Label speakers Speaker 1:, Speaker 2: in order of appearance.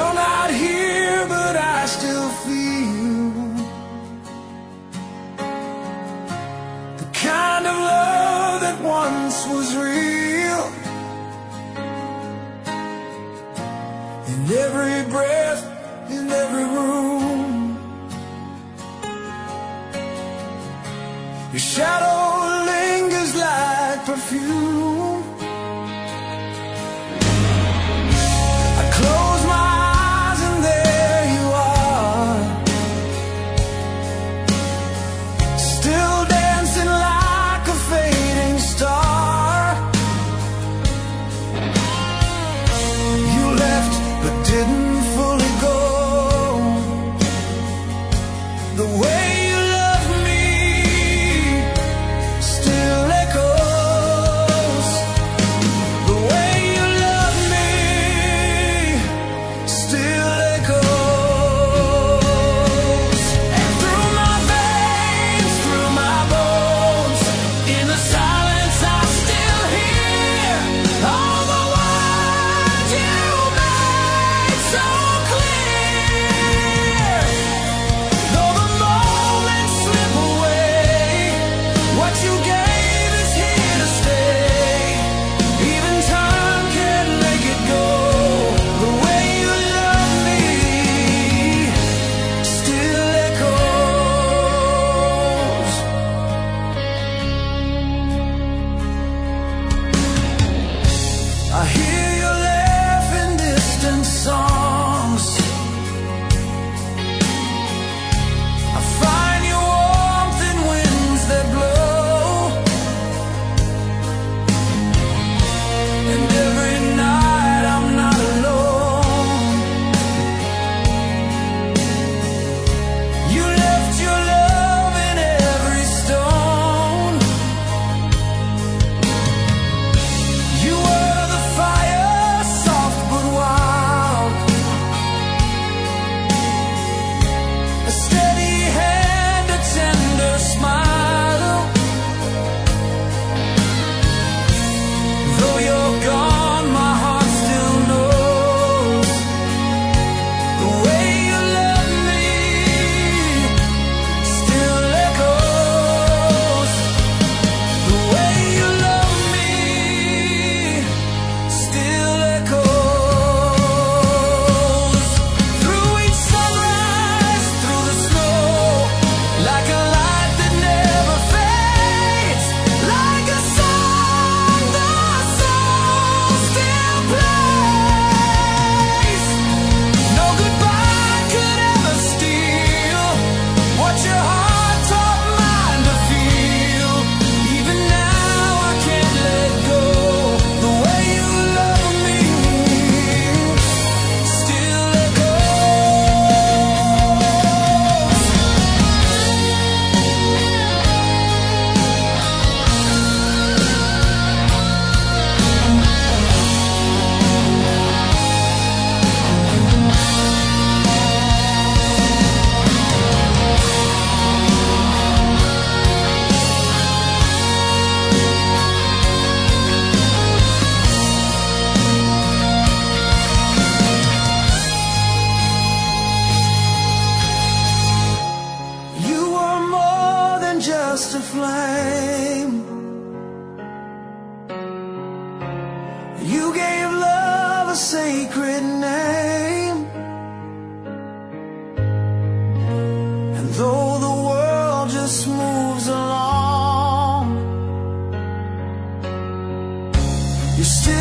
Speaker 1: You're not here, but I still feel the kind of love that once was real. In every breath, in every room, your shadow lingers like perfume. I close my eyes and there you are, still dancing like a fading star. You left but didn't fully go. The way you love me still echoes. The way you love me still echoes. And through my veins, through my bones, in the silence I still hear all the words you made so clear. Though the moments slip away, what you gave is here to stay. Even time can't make it go. The way you love me still echoes. I hear you laugh in distant songs. I find your warmth in winds that blow. And every night I'm not alone. You left your love in every stone. You were the fire, soft but wild, a steady hand, a tender smile. Though you're gone, my heart still knows the way you love me still echoes. The way you love me still echoes. Through each sunrise, through the snow, like a light that never fades, like a song the soul still plays. No goodbye could ever steal what your heart taught mine to feel. Even now I can't let go. The way you love me still echoes. You were more than just a flame. You gave love a sacred name. And though the world just moves along, you still